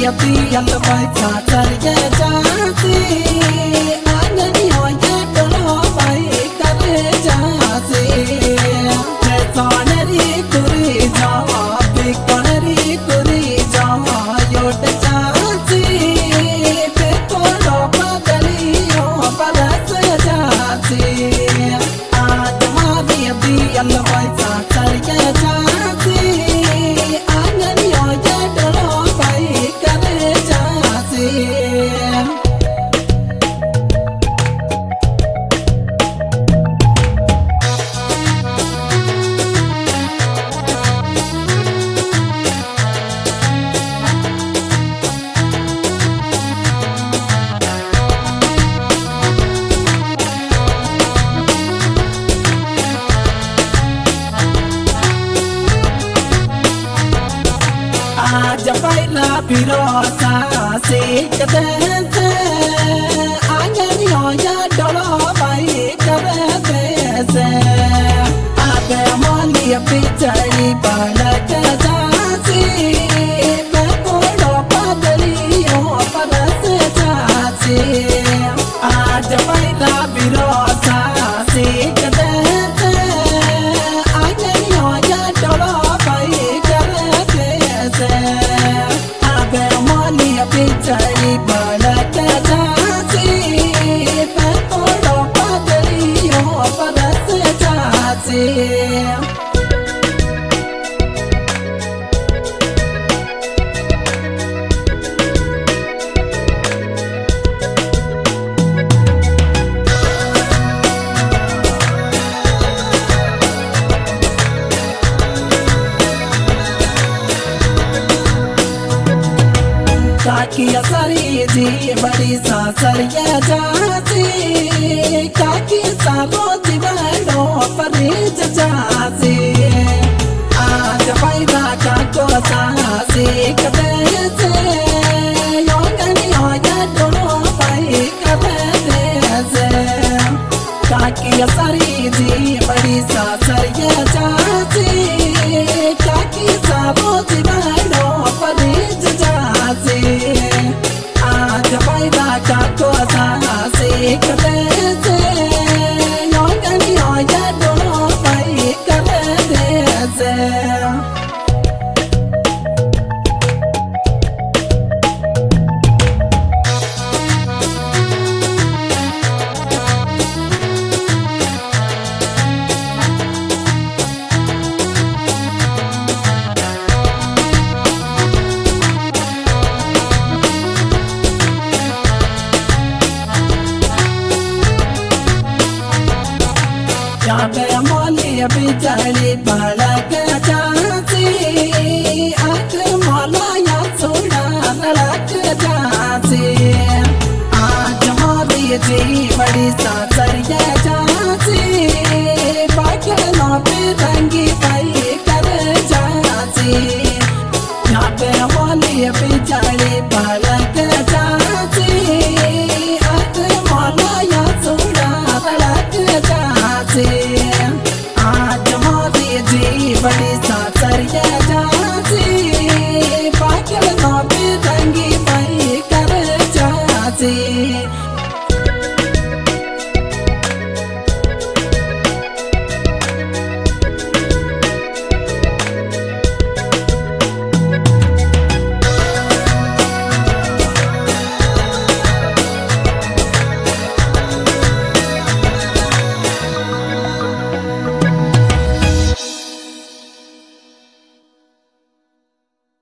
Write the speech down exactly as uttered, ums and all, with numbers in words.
अभी अलवाई साचर ये जाती आंगनी हो ये डलो भाई करे जाती मैं सोनरी कुरी जावा बिकनरी कुरी जावा योट जाती पे कोलो बदलियो बरस जाती आज मावी अभी अलवाई साचर ये जाती आंगनी हो ये डलो भाई करे जाती आज पहला पिरोसा से कदे आंगनी हो या डलो भाई करे से आगे मोली पिछड़ी पलक जाती मैं कोड़ो पगलियो परस जाती आज पहला पिरोसा से कदे आंगनी हो या डलो भाई करे से आगे मोली पिछड़ी पलक जाती मैं कोड़ो पगलियो परस जाती काकी असरी जी बड़ी सासर ये जाती काकी सालो दीवानो परेज जाती आज पैदा काको सासी कदे से योगनी हो या डोलो भाई कदे से काकी असरी जी बड़ी सासर ये जाती काकी सालो दीवानो परेज जाती आज पैदा काको सासी कदे से योगनी हो या डोलो भाई कदे से यहाँ मोली बिजली पलक जाती आख मोला या सोना लड़क जाती आज मोली जी बड़ी सासर ये जाती बाखलों पे रंगी पाई कर जाती यहाँ पे मोली